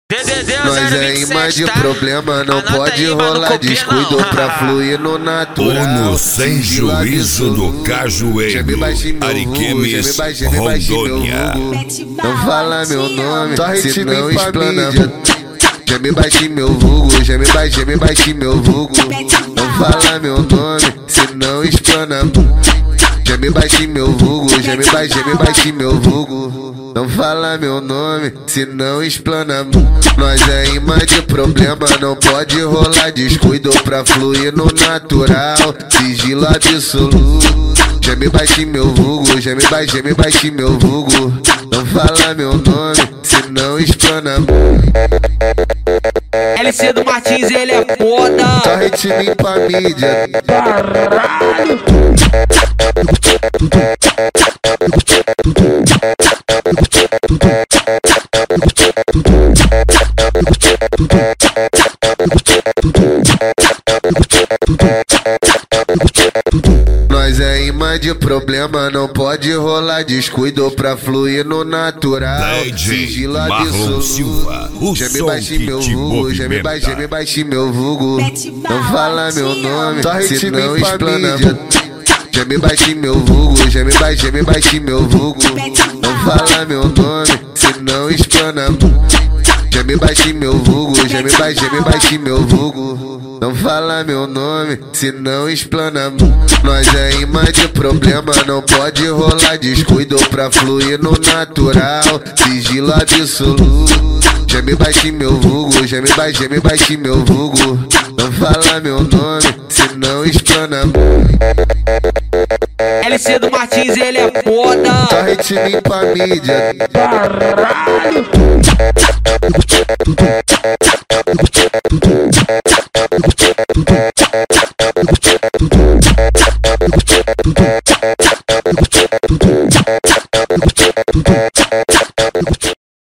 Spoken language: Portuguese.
Nós é imã de problema, não pode rolar descuido pra fluir no natural. Ono sem juízo no Cajueiro, Ariquemes, Rondônia. Não fala meu nome, senão explana. Geme baixe meu vulgo, geme baixe meu vulgo. Não fala meu nome, senão explana. Geme baixe meu vulgo, geme baixe meu vulgo. Não fala meu nome, senão explana. Nós é imã de problema, não pode rolar descuido pra fluir no natural. Sigilo absoluto. Geme baixe meu vulgo, geme baixe meu vulgo. Não fala meu nome, senão explana. LC do Martins, ele é foda. Só ritmo pra mídia. Nós é imã de problema, não pode rolar descuido pra fluir no natural. Sigilo absoluto. Geme baixe meu vulgo, geme baixe meu vulgo. Não fala meu nome, senão explana. Geme baixe meu vulgo, geme baixe meu vulgo. Não fala meu nome, senão explana. Geme baixe meu vulgo, geme baixe meu vulgo. Não fala meu nome, senão explana. Nós é imã de problema, não pode rolar descuido pra fluir no natural. Sigilo absoluto. Geme baixe meu vulgo, geme baixe meu vulgo. Não fala meu nome, senão explana. LC do Martins, ele é foda. Só ritmo pra mídia. Caralho.